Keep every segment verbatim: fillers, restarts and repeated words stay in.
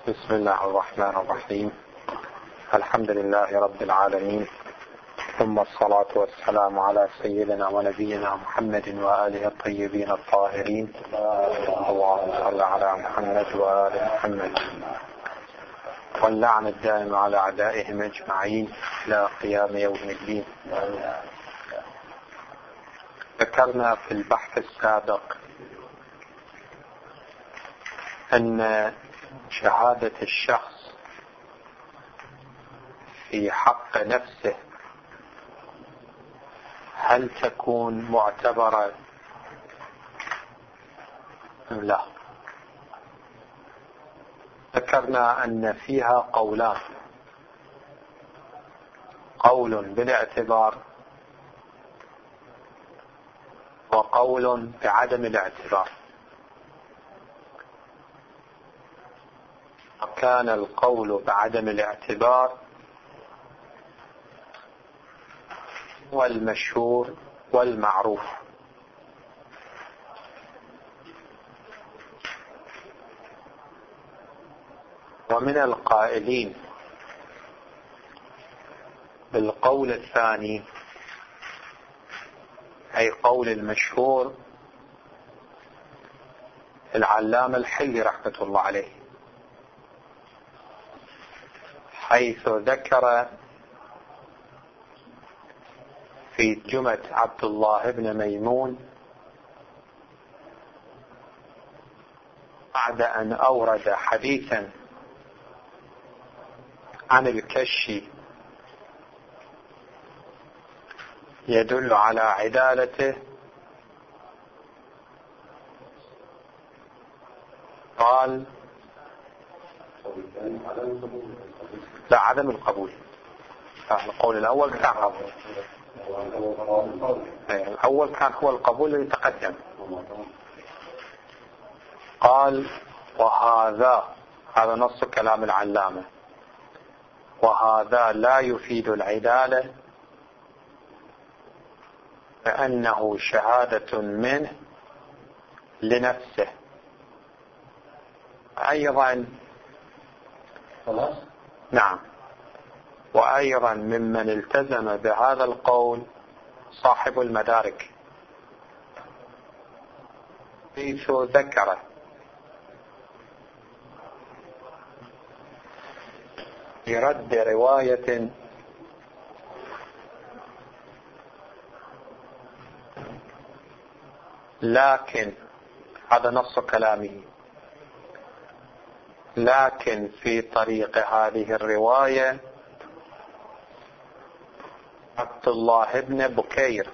بسم الله الرحمن الرحيم. الحمد لله رب العالمين، ثم الصلاة والسلام على سيدنا ونبينا محمد وآله الطيبين الطاهرين. اللهم صل على محمد وآل محمد، واللعن الدائم على أعدائهم أجمعين إلى قيام يوم الدين. ذكرنا في البحث السابق أن شهادة الشخص في حق نفسه هل تكون معتبرة أم لا؟ ذكرنا أن فيها قولان: قول بالاعتبار وقول بعدم الاعتبار. كان القول بعدم الاعتبار والمشهور والمعروف، ومن القائلين بالقول الثاني أي قول المشهور العلامة الحلي رحمة الله عليه، حيث ذكر في جمة عبد الله بن ميمون بعد أن أورد حديثا عن الكشي يدل على عدالته، قال لا عدم القبول. القول الأول كان قبول، الأول كان هو القبول الذي تقدم. قال وهذا هذا نص كلام العلامة، وهذا لا يفيد العدالة لأنه شهادة منه لنفسه. أيضا نعم، وأيضا ممن التزم بهذا القول صاحب المدارك، حيث ذكر برد رواية لكن هذا نص كلامه، لكن في طريق هذه الرواية عبد الله بن بكير،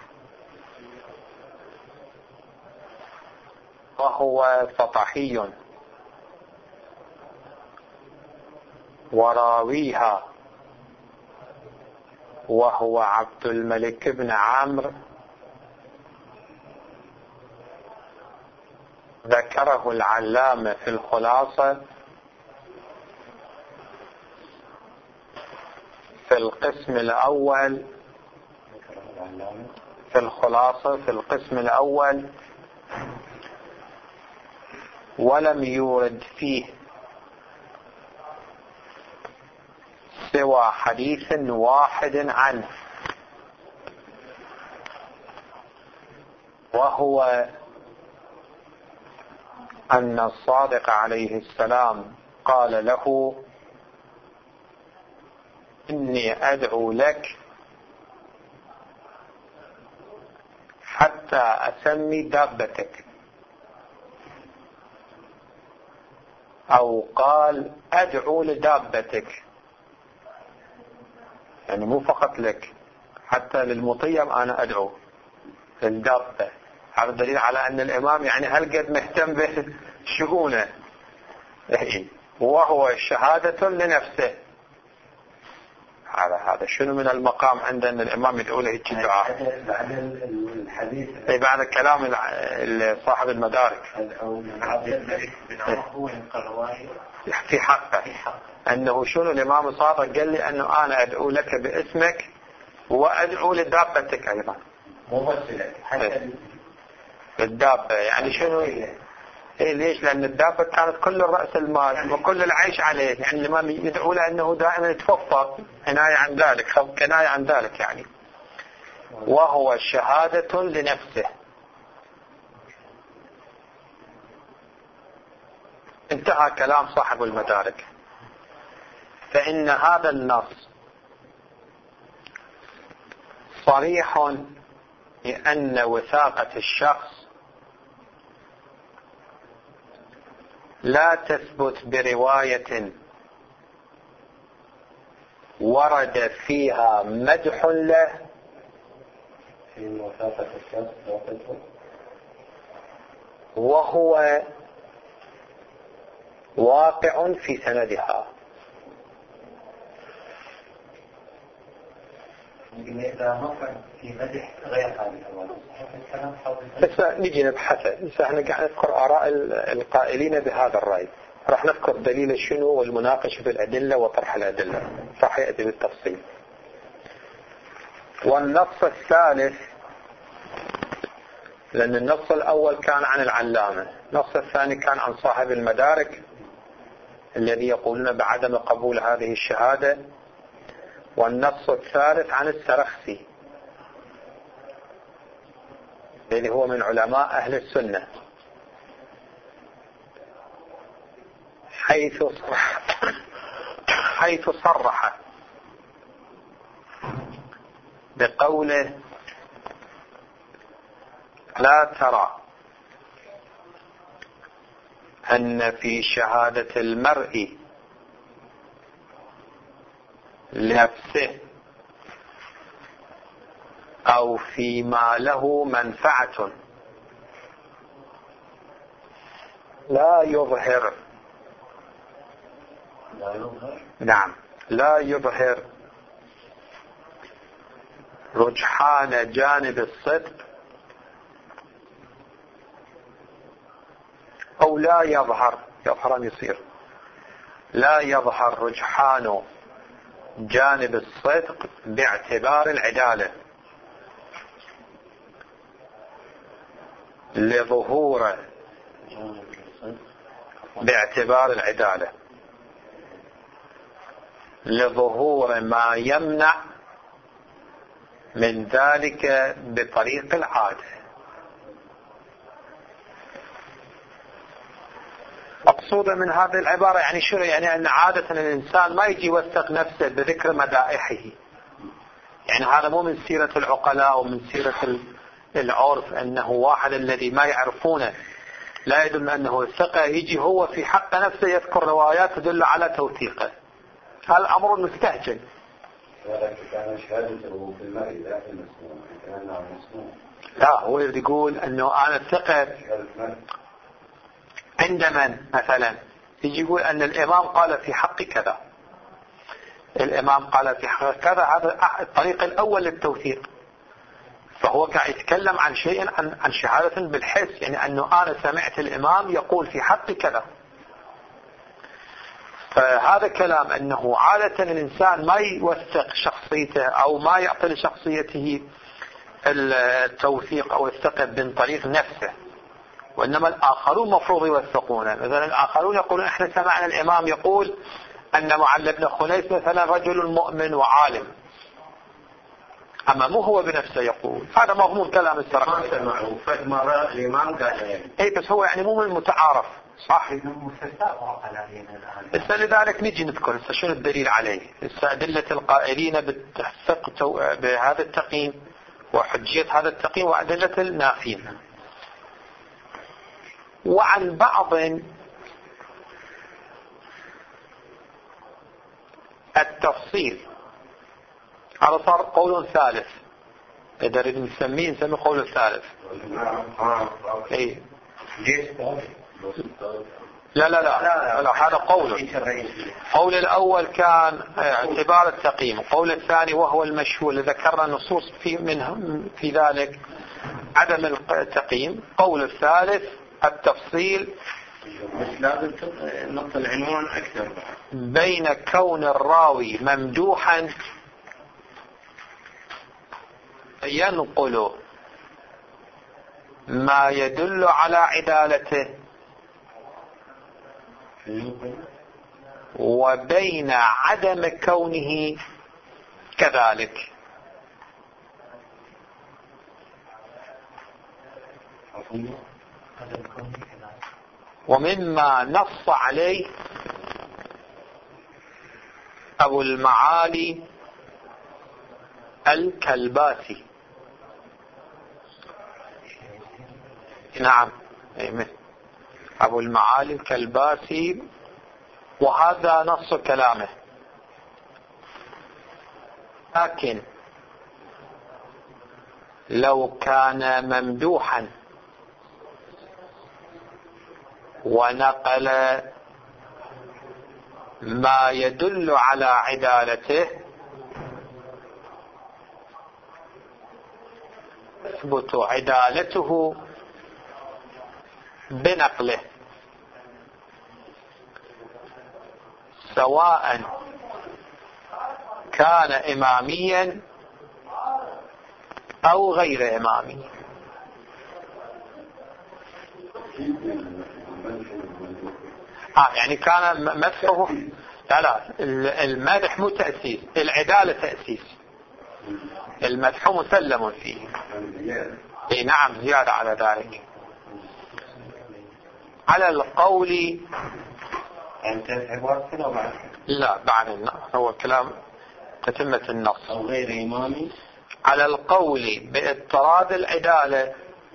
وهو فطحي، وراويها وهو عبد الملك بن عمرو ذكره العلامة في الخلاصة في القسم الأول، في الخلاصة في القسم الأول، ولم يورد فيه سوى حديث واحد عنه، وهو أن الصادق عليه السلام قال له: إني أدعو لك حتى أسمي دابتك، أو قال أدعو لدابتك، يعني مو فقط لك، حتى للمطيب أنا أدعو للدابة. هذا دليل على أن الإمام يعني هل قد مهتم بشؤونه، وهو شهادة لنفسه. هذا هذا شنو من المقام عند أن الإمام يدعو له الدعاء بعد الحديث، أي بعد كلام صاحب المدارك في حقه، أنه شنو الإمام الصادق قال لي أنه أنا أدعو لك باسمك وأدعو لدابتك أيضا، مو بس لك حتى الدابة. يعني شنو إيه ليش؟ لأن الدابة كانت كل رأس المال وكل العيش عليه، يعني الإمام يدعو له أنه دائما يتوفر، عناية عن ذلك، كناية عن ذلك يعني. وهو شهادة لنفسه. انتهى كلام صاحب المدارك. فإن هذا النص صريح بأن وثاقة الشخص لا تثبت برواية ورد فيها مدح له وهو واقع في سندها. في مدح غير هذه بس نجي نبحثه. بس احنا قاعد نذكر آراء القائلين بهذا الرأي، راح نذكر دليل شنو والمناقشة في الأدلة وطرح الأدلة، راح يأتي بالتفصيل. والنص الثالث، لأن النص الأول كان عن العلامة، النص الثاني كان عن صاحب المدارك الذي يقولون بعدم قبول هذه الشهادة، والنص الثالث عن السرخسي الذي هو من علماء أهل السنة، حيث صرح حيث صرح بقوله: لا ترى أن في شهادة المرء لنفسه أو فيما له منفعة لا يظهر لا يظهر نعم لا يظهر رجحان جانب الصدق، أو لا يظهر يظهر يصير لا يظهر رجحان جانب الصدق باعتبار العدالة لظهور باعتبار العدالة لظهور ما يمنع من ذلك بطريق العادة. مقصودة من هذه العبارة يعني شنو؟ يعني أن عادة الإنسان ما يجي يوثق نفسه بذكر مدائحه، يعني هذا مو من سيرة العقلاء ومن سيرة العرف أنه واحد الذي ما يعرفونه لا يدل أنه ثقة يجي هو في حق نفسه يذكر روايات تدل على توثيقه. هذا الأمر مستهجن. كان شهادته في المرء لا في المسموع، كأنه مسموع. لا، هو يقول أنه أنا ثقة عند من مثلا يجي يقول أن الإمام قال في حق كذا، الإمام قال في حق كذا، هذا الطريق الأول للتوثيق. فهو قاعد يتكلم عن شيء عن عن شهادة بالحس، يعني أنه أنا سمعت الإمام يقول في حق كذا. فهذا كلام أنه عادة الإنسان ما يوثق شخصيته أو ما يعطي لشخصيته التوثيق أو الثقة من طريق نفسه، وإنما الآخرون مفروض يوثقونه. مثلا الآخرون يقولون إحنا سمعنا الإمام يقول أن معل بن خنيس مثلا رجل مؤمن وعالم، أما مو هو بنفسه يقول. هذا مضمون كلام السرخسي. ما رأى الإمام قال يعني. أي بس هو يعني مو من المتعارف صح. بس لذلك نجي نذكر شنو الدليل عليه. أدلة القائلين بالتحقيق بهذا التقييم وحجية هذا التقييم وأدلة النافين. وعن بعض التفصيل، هذا صار قول ثالث، إذا نريد نسميه نسميه قول الثالث. إيه لا لا لا, لا, لا هذا قول. قول الأول كان اعتبار التقييم، قول الثاني وهو المشهور اللي ذكرنا نصوص في منهم في ذلك عدم التقييم. قول الثالث التفصيل، بس لازم نقطة العنوان أكثر، بين كون الراوي ممدوحا ينقل ما يدل على عدالته وبين عدم كونه كذلك. ومما نص عليه أبو المعالي الكلباسي. نعم أبو المعالي الكلباسي، وهذا نص كلامه. لكن لو كان ممدوحا ونقل ما يدل على عدالته تثبت عدالته بنقله، سواء كان إماميا أو غير إمامي. آه يعني كان مدحه، لا لا المدح مو تأسيس، العدالة تأسيس. المدح مسلم فيه. اي نعم زيادة على ذلك. على القول لا بعد النص، هو كلام تتمة النص. أو غير إمامي. على القول باضطراد العدالة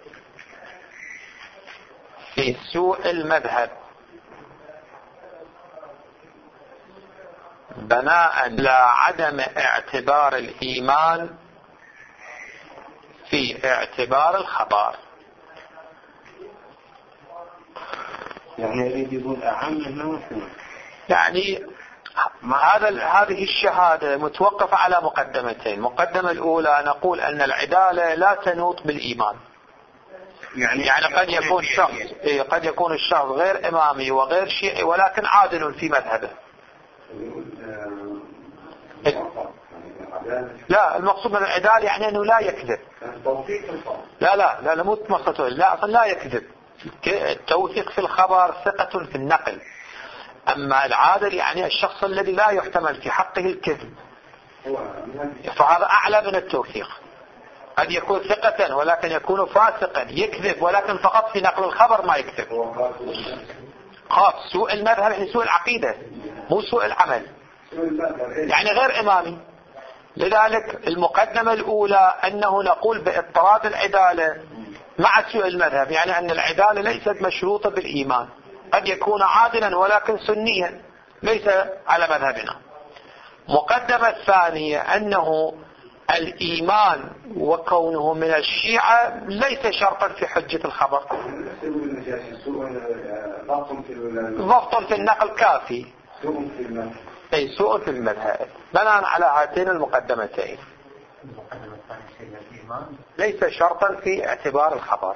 في سوء المذهب بناء على عدم اعتبار الإيمان في اعتبار الخبر. يعني يريد يقول أعم منه. يعني هذا هذه الشهادة متوقفة على مقدمتين. المقدمة الأولى نقول أن العدالة لا تنوط بالإيمان. يعني, يعني قد يكون شخص قد يكون الشخص غير إمامي وغير شيعي ولكن عادل في مذهبه. لا المقصود من العدالة يعني أنه لا يكذب. لا لا لا مو مقصده، لا أصلا لا يكذب. التوثيق في الخبر ثقة في النقل. أما العادل يعني الشخص الذي لا يحتمل في حقه الكذب، فهذا أعلى من التوثيق. قد يكون ثقة ولكن يكون فاسقا، يكذب ولكن فقط في نقل الخبر ما يكذب. خاص سوء المذهب يعني سوء العقيدة مو سوء العمل، يعني غير إمامي. لذلك المقدمة الأولى أنه نقول باضطراد العدالة مع سوء المذهب، يعني أن العدالة ليست مشروطة بالإيمان، قد يكون عادلا ولكن سنيا ليس على مذهبنا. مقدمة الثانية أنه الإيمان وكونه من الشيعة ليس شرطا في حجة الخبر، ضبط في النقل كافي، أي سوء في المذهب. بناء على هاتين المقدمتين ليس شرطا في اعتبار الخبر.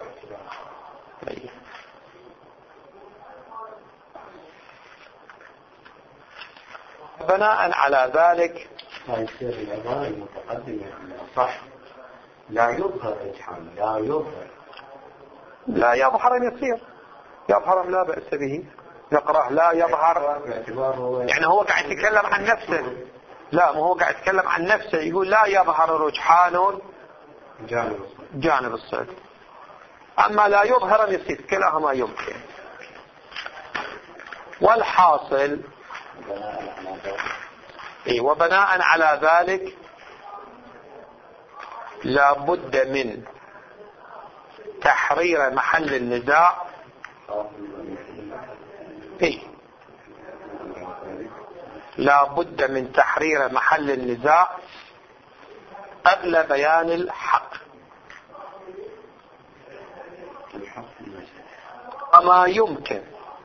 بناء على ذلك لا يصير العبارة المتقدمة صح، لا يظهر إجحام، لا يظهر لا يظهر يصير يظهر لا بأس به. نقرأ لا يظهر يعني هو قاعد يتكلم عن نفسه، لا مو هو قاعد يتكلم عن نفسه، يقول لا يظهر رجحان جانب الصدق. أما لا يظهر يصير كلاهما يمكن. والحاصل إيه وبناء على ذلك لا بد من تحرير محل النزاع إيه لا بد من تحرير محل النزاع قبل بيان الحق. وما يمكن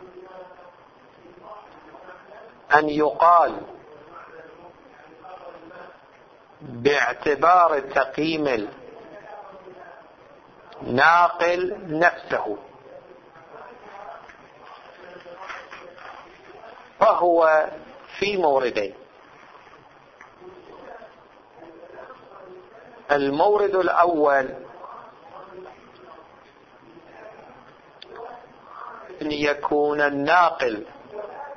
أن يقال باعتبار تقييم الناقل نفسه فهو في موردين. المورد الأول أن يكون الناقل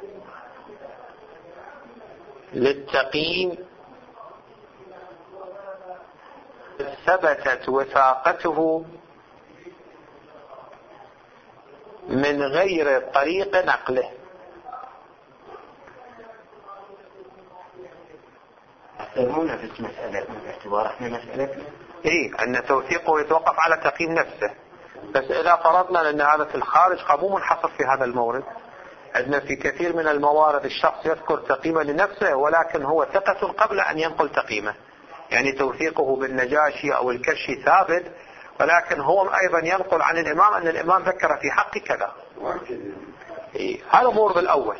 للتقييم ثبتت وثاقته من غير طريق نقله. مو نفس مسألة من اعتبار احنا مسألتنا ايه ان توثيقه يتوقف على تقييم نفسه. بس اذا فرضنا ان هذا في الخارج قاموا منحصر في هذا المورد، عندنا في كثير من الموارد الشخص يذكر تقييمه لنفسه ولكن هو ثقة قبل ان ينقل تقييمه، يعني توثيقه بالنجاشي او الكشي ثابت، ولكن هو ايضا ينقل عن الامام ان الامام ذكر في حق كذا. إيه. هذا المورد الاول.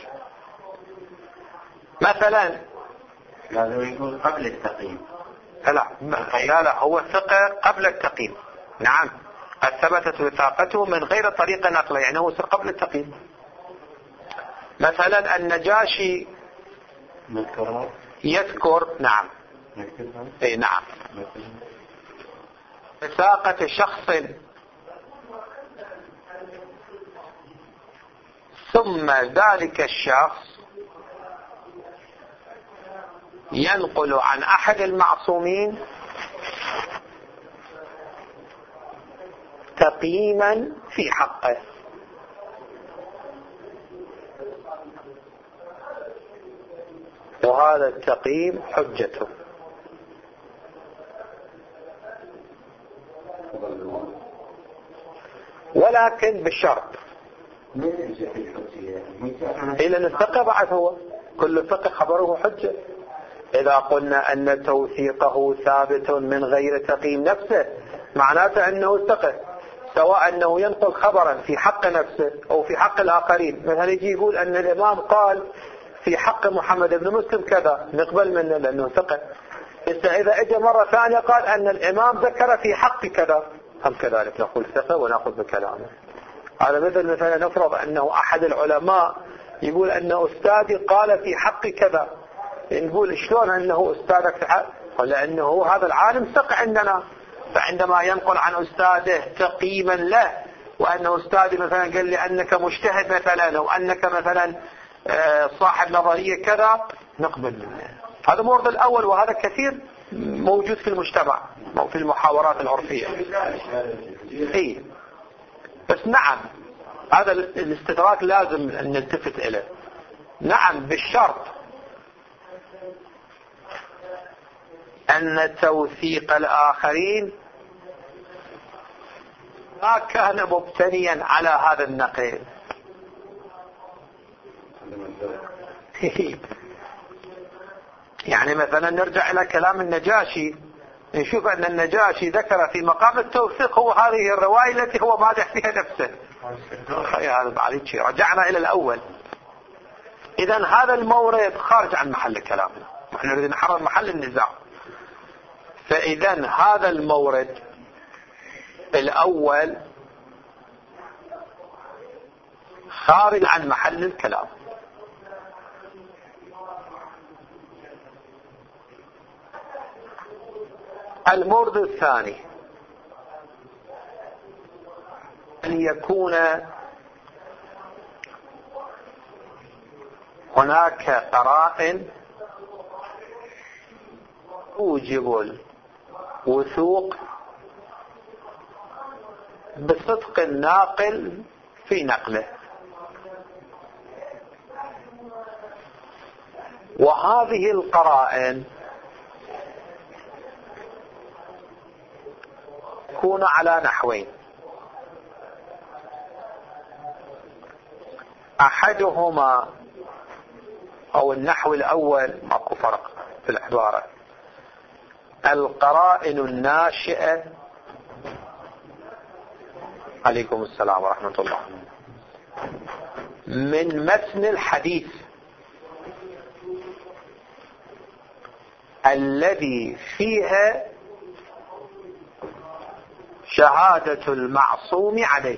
مثلا لازم يقول قبل التقييم. لا لا لا هو ثقة قبل التقييم. نعم قد ثبتت وثاقته من غير طريق نقله، يعني هو سر قبل التقييم. مثلا النجاشي يذكر نعم اي نعم وثاقة شخص ثم ذلك الشخص ينقل عن أحد المعصومين تقييما في حقه، وهذا التقييم حجته. ولكن بالشرط إلى أن الثقة بعد هو كل ثقة خبره حجة. إذا قلنا أن توثيقه ثابت من غير تقييم نفسه معناته أنه ثقة، سواء أنه ينقل خبرا في حق نفسه أو في حق الآخرين. مثلا يجي يقول أن الإمام قال في حق محمد بن مسلم كذا، نقبل منه لأنه ثقة. إذا إجا مرة ثانية قال أن الإمام ذكر في حق كذا، هم كذلك نقول ثقة ونأخذ بكلامه. هذا مثل مثلا نفرض أنه أحد العلماء يقول أن أستاذي قال في حق كذا، نقول شلون أنه أستاذك في حق؟ لأنه هذا العالم ثقة عندنا، فعندما ينقل عن أستاذه تقييما له، وأن أستاذي مثلا قال لي أنك مجتهد مثلا أو أنك مثلا صاحب نظرية كذا، نقبل منه. هذا المورد الأول، وهذا كثير موجود في المجتمع أو في المحاورات العرفية. إيه بس نعم هذا الاستدراك لازم أن نلتفت إليه. نعم بالشرط أن توثيق الآخرين ما كان مبتنيا على هذا النقل. يعني مثلا نرجع إلى كلام النجاشي، نشوف أن النجاشي ذكر في مقام التوثيق هو هذه الرواية التي هو مادح فيها نفسه. رجعنا إلى الأول. إذن هذا المورد خارج عن محل كلامنا، نحن نريد نحرر محل النزاع. فإذن هذا المورد الأول خارج عن محل الكلام. المورد الثاني أن يكون هناك قرائن توجب الوثوق بصدق الناقل في نقله، وهذه القرائن تكون على نحوين. أحدهما أو النحو الأول ماكو فرق في العبارة، القرائن الناشئة عليكم السلام ورحمة الله من متن الحديث الذي فيها شهادة المعصوم عليه،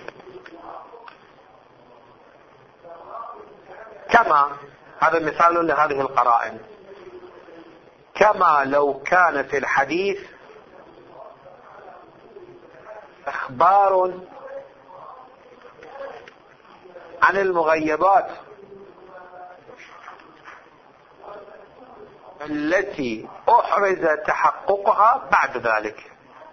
كما هذا مثال لهذه القرائن، كما لو كان في الحديث اخبار عن المغيبات التي أحرز تحققها بعد ذلك.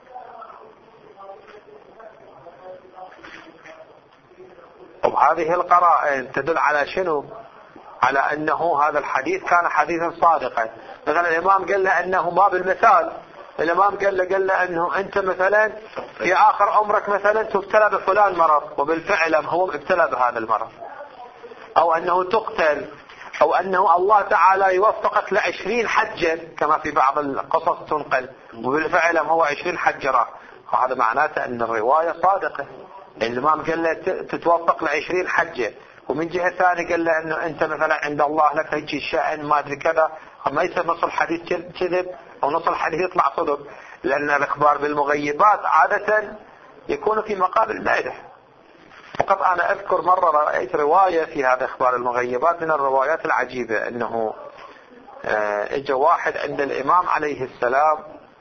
وهذه القرائن تدل على شنو؟ على أنه هذا الحديث كان حديثا صادقا. مثلا الإمام قال له أنه ما بالمثال، الإمام قال له قال له أنه أنت مثلا في آخر عمرك مثلا تبتلى بفلان مرض، وبالفعل هو ابتلى بهذا المرض، أو أنه تقتل، أو أنه الله تعالى يوفقك لعشرين حجة كما في بعض القصص تنقل، وبالفعل هو عشرين حجة راح. وهذا معناته أن الرواية صادقة. الإمام قال له تتوفق لعشرين حجة، ومن جهة ثانية قال له أنه أنت مثلا عند الله لك هيك الشأن ما أدري كذا، ما يصير نص الحديث كذب أو نص الحديث يطلع صدق، لأن الإخبار بالمغيبات عادة يكون في مقام المدح. فقط أنا أذكر مرة رأيت رواية في هذا إخبار المغيبات من الروايات العجيبة، أنه اجى واحد عند الإمام عليه السلام،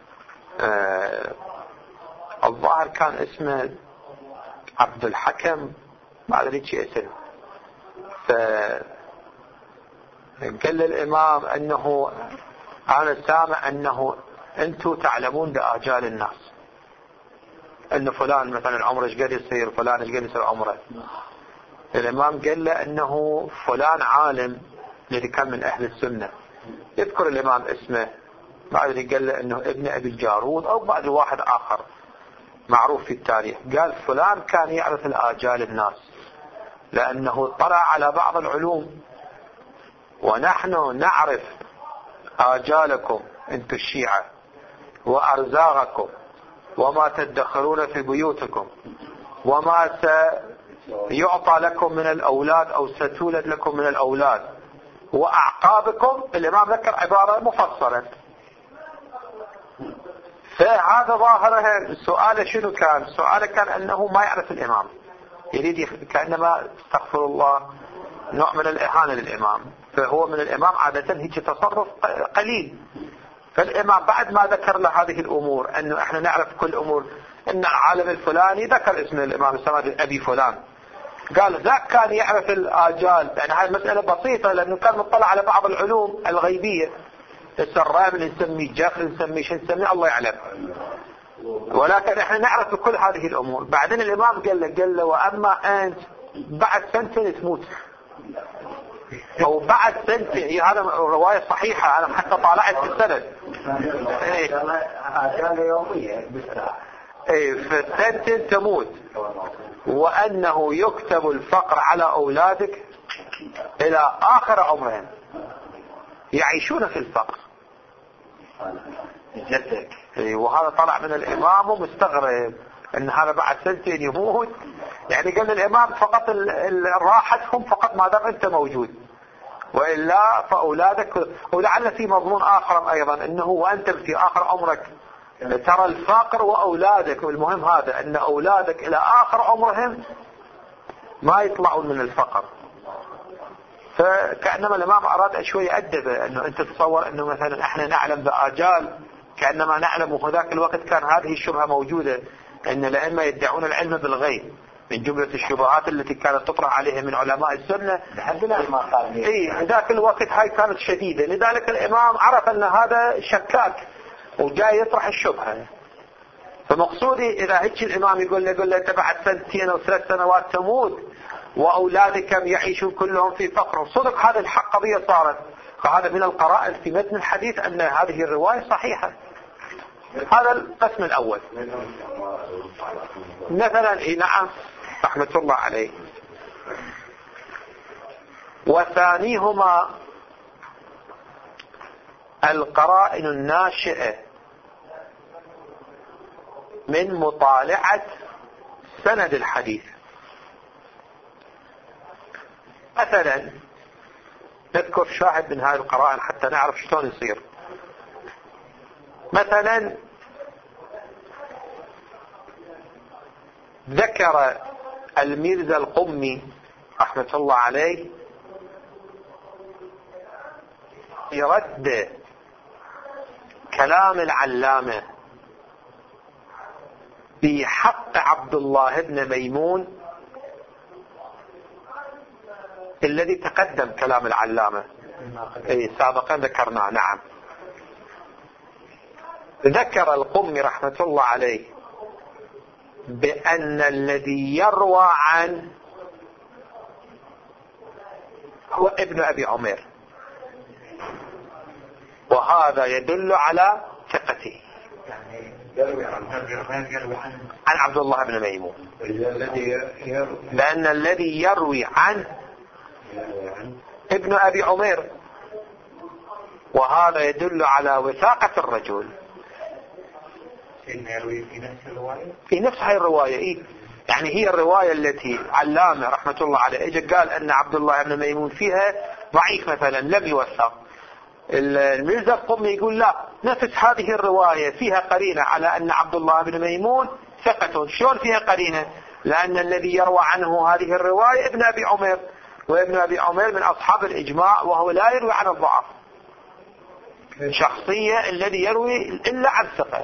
الظاهر كان اسمه عبد الحكم ما أدري شيء اسمه، فقال للإمام أنه أنا سامع أنه أنتم تعلمون بآجال الناس، أن فلان مثلا عمره ايش قد يصير، فلان ايش قد يصير عمره. الإمام قال له أنه فلان عالم الذي كان من أهل السنة، يذكر الإمام اسمه، ما أدري قال له أنه ابن أبي الجارود أو بعد واحد آخر معروف في التاريخ. قال فلان كان يعرف الآجال الناس لأنه طلع على بعض العلوم، ونحن نعرف آجالكم أنتم الشيعة وأرزاقكم وما تدخرون في بيوتكم وما سيعطى لكم من الأولاد أو ستولد لكم من الأولاد وأعقابكم. الإمام ذكر عبارة مفصلة. فهذا ظاهرها السؤال شنو كان؟ سؤاله كان أنه ما يعرف الإمام، يريد كأنما استغفر الله نوع من الإهانة للإمام، فهو من الإمام عادة هيك تصرف قليل. فالإمام بعد ما ذكر له هذه الأمور أنه إحنا نعرف كل أمور، أن العالم الفلاني ذكر اسم الإمام السماد أبي فلان، قال ذاك كان يعرف الآجال، يعني هذه مسألة بسيطة لأنه كان مطلع على بعض العلوم الغيبية، السرام نسميه جاف نسميه شو نسميه الله يعلم، ولكن إحنا نعرف كل هذه الأمور. بعدين الإمام قال له قال له وأما أنت بعد سنتين تموت أو بعد سنتين، هذا رواية صحيحة أنا حتى طالعت في السند، آجال يومية إيه في سنتين تموت، وأنه يكتب الفقر على أولادك إلى آخر عمرهم يعيشون في الفقر. وهذا طلع من الإمام ومستغرب أن هذا بعد سنتين يموت، يعني قال الإمام فقط راحتهم فقط ما دام أنت موجود، وإلا فأولادك. ولعل في مضمون آخر أيضا أنه وأنت في آخر عمرك ترى الفقر وأولادك، والمهم هذا أن أولادك إلى آخر عمرهم ما يطلعون من الفقر. فكأنما الإمام أراد شوي يأدبه، أنه أنت تصور أنه مثلا إحنا نعلم بآجال كأنما نعلم، وذاك الوقت كان هذه الشبهة موجودة أن الأئمة يدعون العلم بالغيب من جملة الشبهات التي كانت تطرح عليها من علماء السنة. إيه ذاك الوقت هاي كانت شديدة، لذلك الإمام عرف أن هذا شكاك وجاي يطرح الشبهة. فمقصودي إذا هيك الإمام يقول له يقول له أنت بعد سنتين أو ثلاث سنوات تموت وأولادك يعيشون كلهم في فقر، صدق هذا الحق قضية صارت. فهذا من القرائن في متن الحديث أن هذه الرواية صحيحة. هذا القسم الأول. مثلا إيه نعم رحمة الله عليه. وثانيهما القرائن الناشئة من مطالعة سند الحديث. مثلا نذكر شاهد من هذه القرائن حتى نعرف شلون يصير. مثلا ذكر الميرزا القمي رحمة الله عليه يرد كلام العلامة في حق عبد الله بن ميمون الذي تقدم كلام العلامة، اي سابقا ذكرناه. نعم. ذكر القمي رحمة الله عليه بأن الذي يروى عنه هو ابن أبي عمير، وهذا يدل على ثقته. عن عبد الله بن ميمون، لأن الذي يروي عنه ابن أبي عمير، وهذا يدل على وثاقة الرجل في نفس هاي الرواية. إيه؟ يعني هي الرواية التي علامة رحمة الله عليه اجى قال أن عبد الله بن ميمون فيها ضعيف مثلا لم يوثق، الميرزا القمي يقول لا، نفس هذه الرواية فيها قرينة على أن عبد الله بن ميمون ثقة. شلون فيها قرينة؟ لأن الذي يروى عنه هذه الرواية ابن أبي عمير، وابن أبي عمير من أصحاب الإجماع، وهو لا يروي عن الضعف شخصية الذي يروي إلا عن ثقة.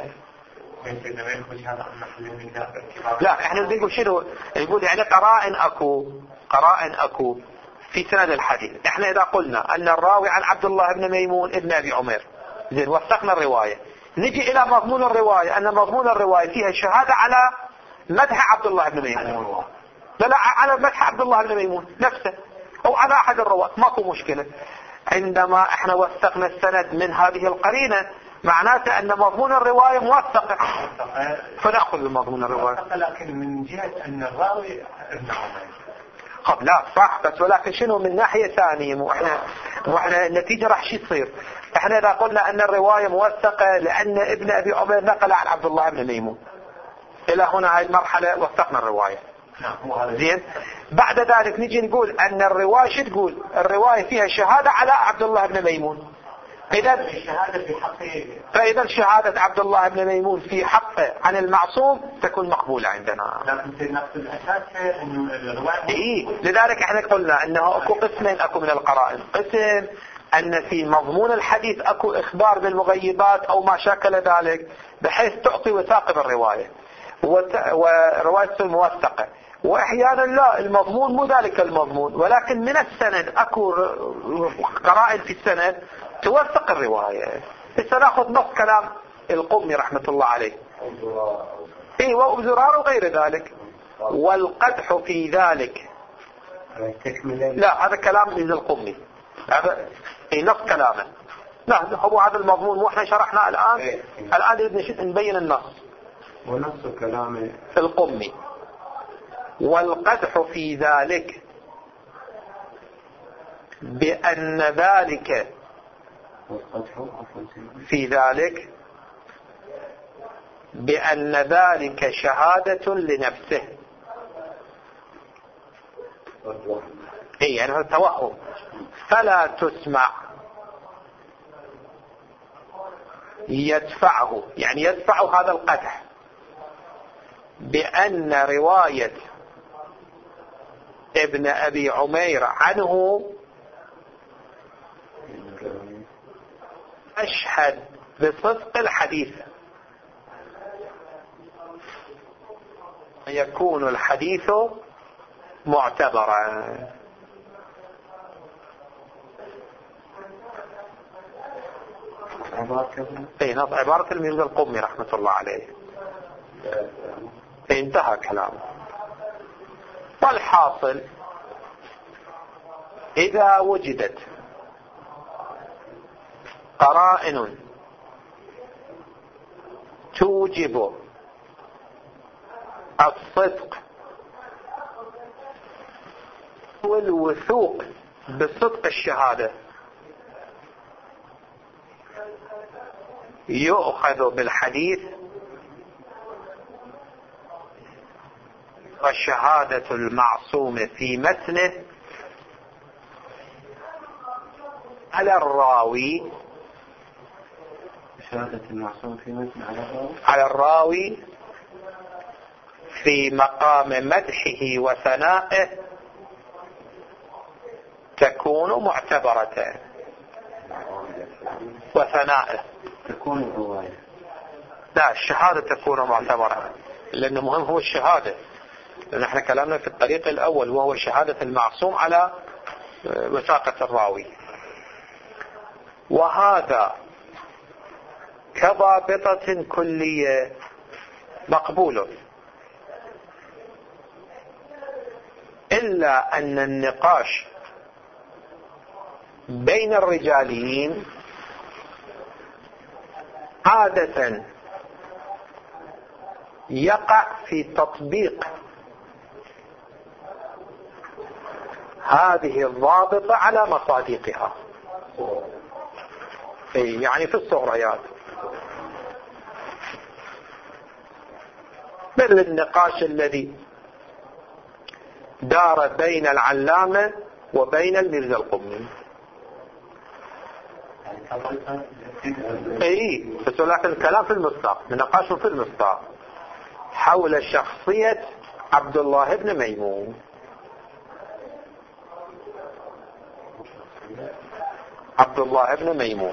لا احنا نقول شنو؟ يقول يعني قرائن اكو قرائن اكو في سند الحديث. احنا اذا قلنا ان الراوي عن عبد الله بن ميمون ابن ابي عمير، زين وثقنا الرواية، نجي الى مضمون الرواية، ان مضمون الرواية فيها شهادة على مدح عبد الله بن ميمون، لا لا على مدح عبد الله بن ميمون نفسه او على احد الرواة، ماكو مشكلة. عندما احنا وثقنا السند من هذه القرينة معناته أن مضمون الرواية موثقة، فنأخذ بمضمون الرواية. لكن من جهة أن الراوي ابن عمير قبل لا صح، بس ولكن شنو من ناحية ثانية، مو احنا مو احنا النتيجة راح شي تصير. احنا إذا قلنا أن الرواية موثقة لأن ابن أبي عمير نقل عن عبد الله بن ميمون، إلى هنا هاي المرحلة وثقنا الرواية. زين، بعد ذلك نجي نقول أن الرواية شو تقول؟ الرواية فيها شهادة على عبد الله بن ميمون. إذا الشهادة في حقه، فإذا شهادة عبد الله بن ميمون في حقه عن المعصوم تكون مقبولة عندنا. لكن في نفس الأساس إنه الرواية إيه، لذلك إحنا قلنا إنه أكو قسمين أكو من القرائن. قسم أن في مضمون الحديث أكو إخبار بالمغيبات أو ما شاكل ذلك بحيث تعطي وثاقة بالرواية ورواية الموثقة، وأحيانا لا، المضمون مو ذلك المضمون، ولكن من السند أكو قرائن في السند توثق الرواية. سنأخذ نص كلام القمي رحمة الله عليه. إيه، وأبو زرار وغير ذلك. والقدح في ذلك، لا هذا كلام من القمي، هذا إيه نص كلامه. لا هو هذا المضمون، مو احنا شرحنا الآن. إيه. الآن نبين النص ونص كلامه القمي. والقدح في ذلك بأن ذلك في ذلك بأن ذلك شهادة لنفسه. اي يعني هذا توهم، فلا تسمع يدفعه، يعني يدفع هذا القدح بأن رواية ابن أبي عمير عنه أشهد بصدق الحديث، يكون الحديث معتبرا. اي نص عبارة الميرزا القمي رحمة الله عليه. انتهى كلامه. والحاصل إذا وجدت قرائن توجب الصدق والوثوق بصدق الشهادة، يؤخذ بالحديث، وشهادة المعصوم في متنه على الراوي، شهادة المعصوم في متن على الراوي على الراوي في مقام مدحه وثنائه تكون معتبرة. وثنائه تكون الرواية، لا الشهادة تكون معتبرة، لأنه مهم هو الشهادة، لأن احنا كلامنا في الطريق الأول وهو شهادة المعصوم على وثاقة الراوي. وهذا كضابطة كلية مقبول، إلا أن النقاش بين الرجاليين عادة يقع في تطبيق هذه الضابطة على مصادقها، يعني في الصغريات، مثل النقاش الذي دار بين العلامة وبين الميرزا القمي. اي بس ولكن الكلام في المصداق، النقاش في المصداق حول شخصية عبد الله بن ميمون. عبد الله بن ميمون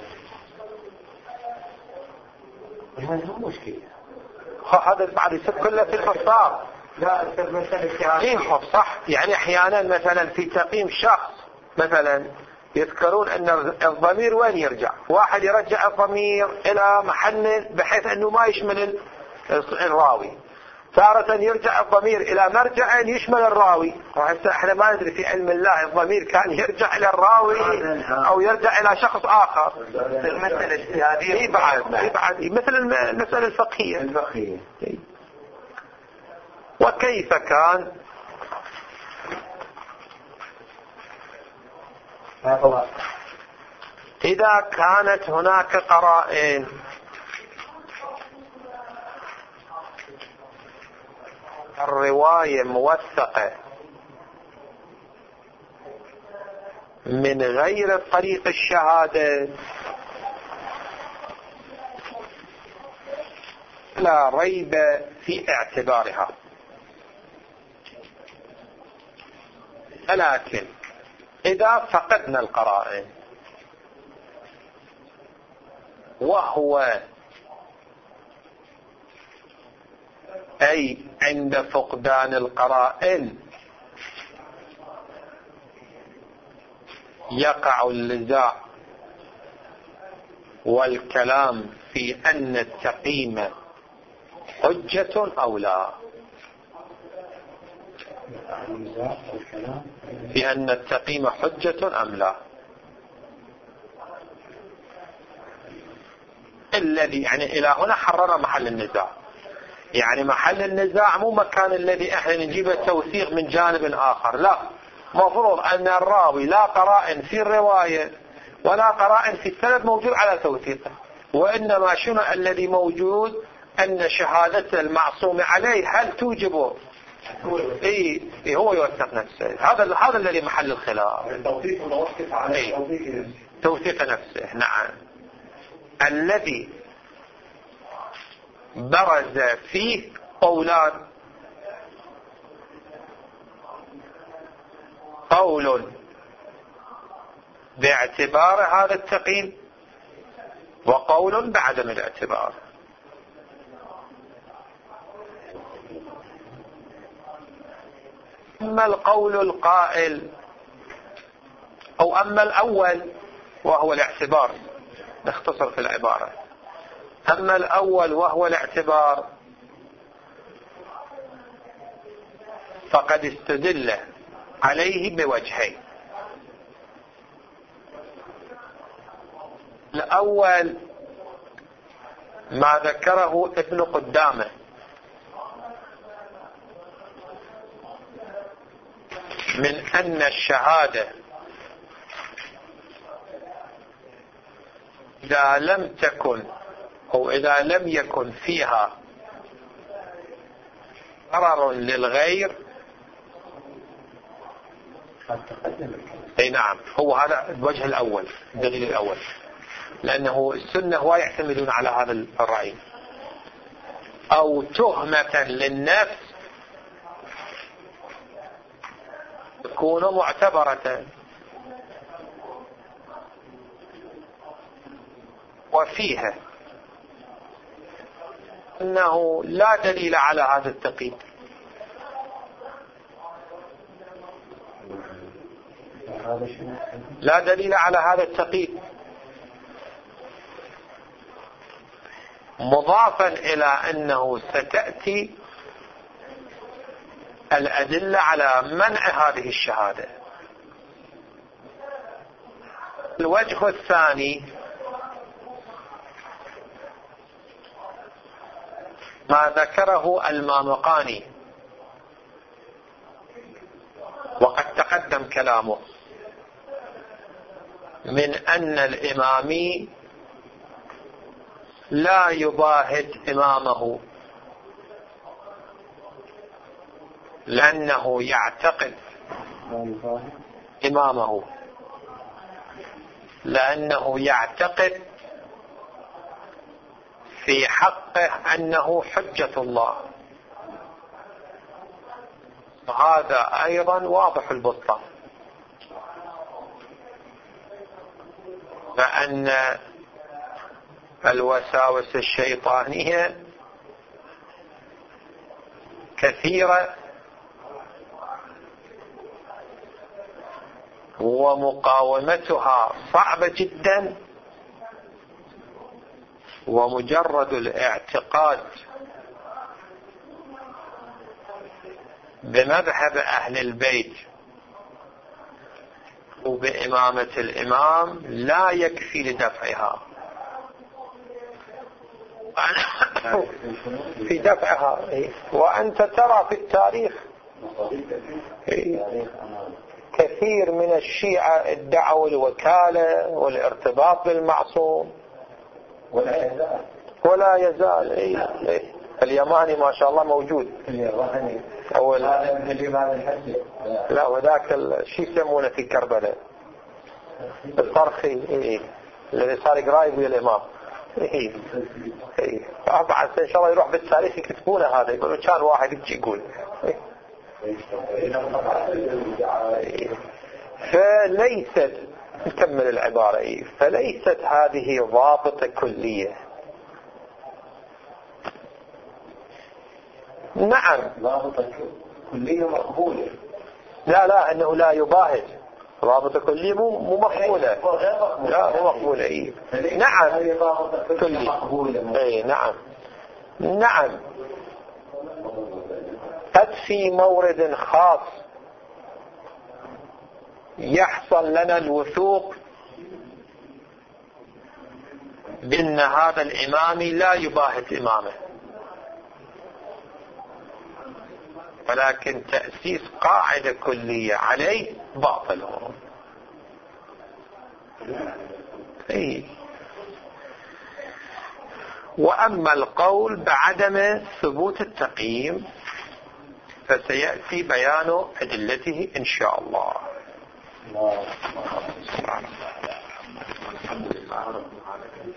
هذا مشكلة، هذا بعد يصير كله في المصداق. لا مثلا ينحف صح، يعني احيانا مثلا في تقييم شخص مثلا يذكرون ان الضمير وين يرجع، واحد يرجع الضمير الى محل بحيث انه ما يشمل الراوي، تارة يرجع الضمير الى مرجع يشمل الراوي. وهسه احنا ما ندري في علم الله الضمير كان يرجع الى الراوي او يرجع الى شخص اخر. المسألة هذه بعد بعد مثل المسألة الفقهية الفقهية. وكيف كان إذا كانت هناك قرائن الرواية موثقة من غير طريق الشهادة لا ريب في اعتبارها، ولكن إذا فقدنا القرائن وهو أي عند فقدان القرائن يقع النزاع والكلام في أن التقييم حجة أو لا، في أن التقييم حجة أم لا. الذي يعني إلى هنا حرر محل النزاع، يعني محل النزاع مو مكان الذي احنا نجيب التوثيق من جانب آخر، لا، مفروض أن الراوي لا قرائن في الرواية ولا قرائن في السند موجود على توثيقه، وإنما شنو الذي موجود أن شهادة المعصوم عليه هل توجبه؟ إيه هو يوثق نفسه، هذا هذا الذي محل الخلاف. التوثيق متوقف على إيه؟ توثيق توثيق نفسه. نعم. الذي برز فيه قولان، قول باعتبار هذا التقييم وقول بعدم الاعتبار. أما القول القائل أو أما الأول وهو الاعتبار، نختصر في العبارة، أما الأول وهو الاعتبار فقد استدل عليه بوجهين. الأول ما ذكره ابن قدامة من أن الشهادة إذا لم تكن أو إذا لم يكن فيها ضرر للغير، أي نعم، هو هذا الوجه الأول، الدليل الأول، لأنه السنة هو يعتمدون على هذا الرأي، أو تهمة للنفس تكون معتبرة، وفيها أنه لا دليل على هذا التقييد، لا دليل على هذا التقييد، مضافا إلى أنه ستأتي الأدلة على منع هذه الشهادة. الوجه الثاني ما ذكره المامقاني وقد تقدم كلامه من أن الإمامي لا يباهد إمامه لأنه يعتقد إمامه لأنه يعتقد في حقه أنه حجة الله. وهذا أيضا واضح البطلان، فأن الوساوس الشيطانية كثيرة ومقاومتها صعبة جدا، ومجرد الاعتقاد بمذهب أهل البيت وبإمامة الإمام لا يكفي لدفعها في دفعها. وأنت ترى في التاريخ كثير من الشيعة ادعوا الوكالة والارتباط بالمعصوم ولا يزال ولا يزال. إيه. إيه. اليماني ما شاء الله موجود. اليماني أول هذا من اليماني الحجي. لا وذاك الشيء يسمونه في كربلاء الطرخي. إيه. الذي صار قرايب ويا الإمام. إيه. إيه. طبعا إن شاء الله يروح بالتاريخ يكتبونه هذا، يقولوا كان واحد يجي يقول. إيه. فليست نكمل العبارة. إيه. فليست هذه ضابطة كلية. نعم ضابطة كلية مقبولة. لا لا أنه لا يباهد. ضابطة كلية مو مو مقبولة. لا مو مقبولة. إيه. نعم كلية. إيه. نعم نعم قد في مورد خاص يحصل لنا الوثوق بأن هذا الإمام لا يباهد إمامه، ولكن تأسيس قاعدة كلية عليه باطل. إيه. وأما القول بعدم ثبوت التقييم فسيأتي بيان أدلته إن شاء الله. الحمد لله رب العالمين.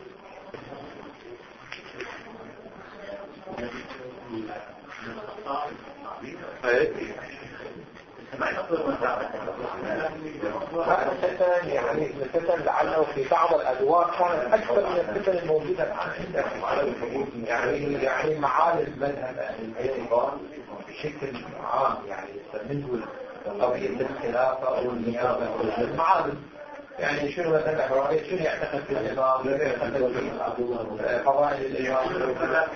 يعني الفتن لعله في بعض الأدوار كانت أكثر من الفتن الموجودة الآن. يعني يعني معالم مذهب أهل البيت بشكل عام، يعني يستمد قضية الخلافة أو النيابة أو المعالم. يعني شنو مثلا إبراهيم شنو يعتقد في الإمام، يعتقد في فضائل الإمام.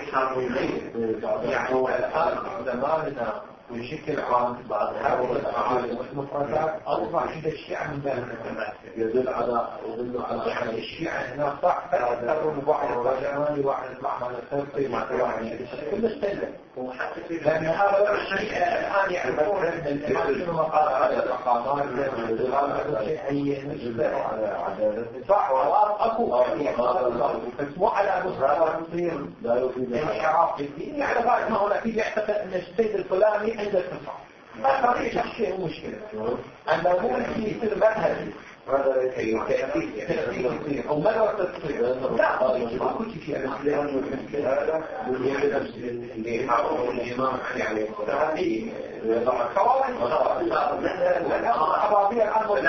يعني الآن زماننا بشكل عام بعض هذه المعالم والمفردات أوضح عند الشيعة من ذلك، يدل على يدل على يعني الشيعة هنا صح أكثر من واحد رجعاني واحد معمل الخلقي مع واحد كل استلم. لأن هذا الشيء الآن يعرفون أن الإمام شنو مقال على المقامات هذا شيء هي نسبة صح وأكو بس مو على مستوى تصير انحراف في الدين. يعني بعد ما هنا في يعتقد أن السيد الفلاني عنده اتصال ما طريق شيء مشكلة عندما مو يصير مذهبي هذا تأثير أو مدرسة تصير لا ما كل شيء هذا اللي يحاول الإمام يعني هذه خوارج العربية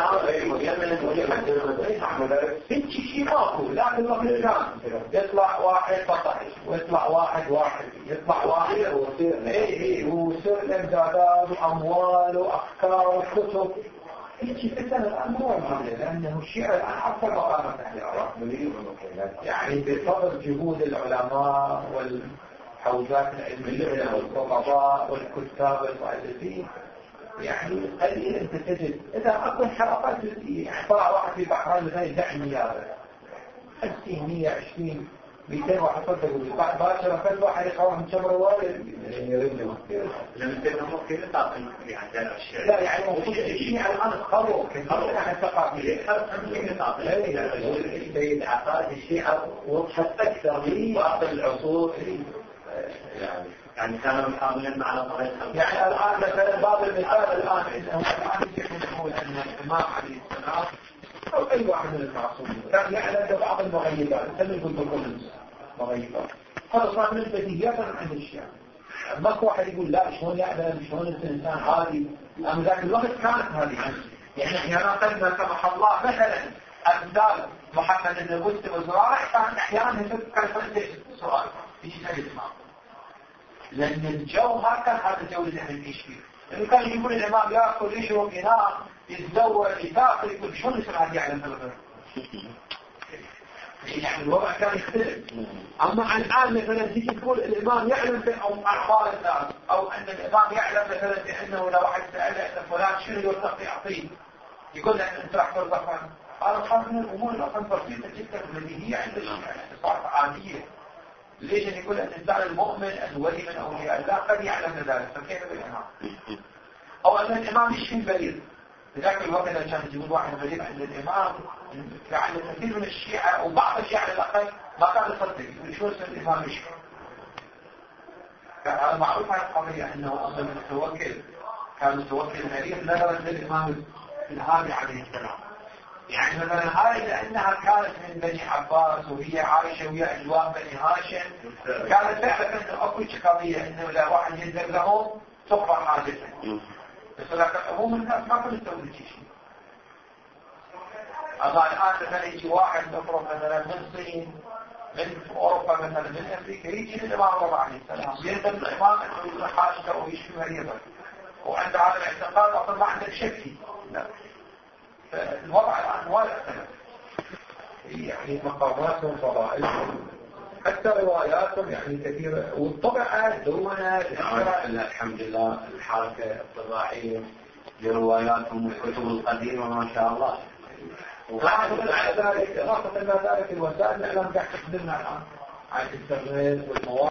الآن هيك شيء ماكو. لكن الإنسان يطلع واحد فطحش ويطلع واحد واحد يطلع واحد ويصير إيه ويصير إمدادات وأموال وأفكار وكتب هيجي فتنة الآن مو موجودة، لأنه الشيعة الآن أكثر مقامة أهل العراق، يعني بفضل جهود العلماء والحوزات العلمية والطلباء والكتاب المؤلفين، يعني قليل أنت تجد إذا أكون حلقات جزئية، يعني طلع واحد في بحرين مثلا يدعي مياه خمسين مية عشرين مئتين واحد صدق بعد باكر فت واحد يقوم من شمر الوالد يرمي لما تنمو كذا تعطي يعني ذلك الشيء لا يعني موجود الشيء الآن خلوا كثير عن الثقافية بين عقائد الشيعة وضحت أكثر من بعض العصور يعني يعني كانوا محاولين معنا طريقة يعني الآن مثلا بعض المثال الآن إنه الآن يجب نقول أن الإمام عليه السلام أو أي واحد من المعصومين كان يعلم بعض المغيبات مثل يقول بكل مغيبات هذا صار من البديهيات عند الشيعة ماكو واحد يقول لا شلون يعلم شلون الإنسان عادي أما ذاك الوقت كانت هذه يعني أحيانا قلنا سمح الله مثلا أمثال محمد بن الوسط وزراعي كان أحيانا يفكر فلسفة سؤال في شيء الإمام لأن الجو ما كان هذا الجو اللي احنا نعيش فيه لأنه كان يقول الإمام يأكل يشرب ينام يتزوج يتاكل يقول شلون يصير هذا يعلم هالغير يعني الوضع كان يختلف أما الآن مثلا تيجي تقول الإمام يعلم بأخبار الناس أو أن الإمام يعلم مثلا بأنه لو واحد سأله أن فلان شنو يرتقي يعطيه يقول له أنت راح ترزق هذا صار من الأمور الأصلا بسيطة جدا التي هي عند الشيعة صارت عادية ليش أن يقول الإنسان المؤمن الولي من أولياء الله قد يعلم ذلك فكيف بالإمام أو أن الإمام يشفي البريد لذلك الوقت اللي كان يجيبون واحد بريد عند الإمام يعني كثير من الشيعة وبعض الشيعة على الأقل ما كان يصدق يقول شو اسم الإمام يشفي كان معروف عن القضية أنه أصلا المتوكل كان متوكل مريض نظرا للإمام الهادي عليه السلام يعني مثلا هاي لأنها كانت من بني عباس وهي عايشة ويا أجواء بني هاشم كانت فعلا أنه أكو قضية أنه لا واحد ينزل لهم تقرأ حاجته بس لكن عموم الناس ما كانوا يسوون شيء أما الآن مثلا يجي واحد نفرض مثلا من الصين من أوروبا مثلا من أمريكا يجي للإمام الله عليه السلام يندم الإمام أنه يصلح حاجته ويشفي مريضا وعند هذا الاعتقاد أصلا ما عنده شك لا الوضع الآن ولا اختلف يعني مقاماتهم فضائلهم حتى رواياتهم يعني كثيرة والطبعات دونها الحمد لله الحركة الطباعية لرواياتهم والكتب القديمة ما شاء الله وخاصة على ذلك خاصة على ذلك الوسائل الإعلام قاعد تخدمنا الآن على الإنترنت والمواقع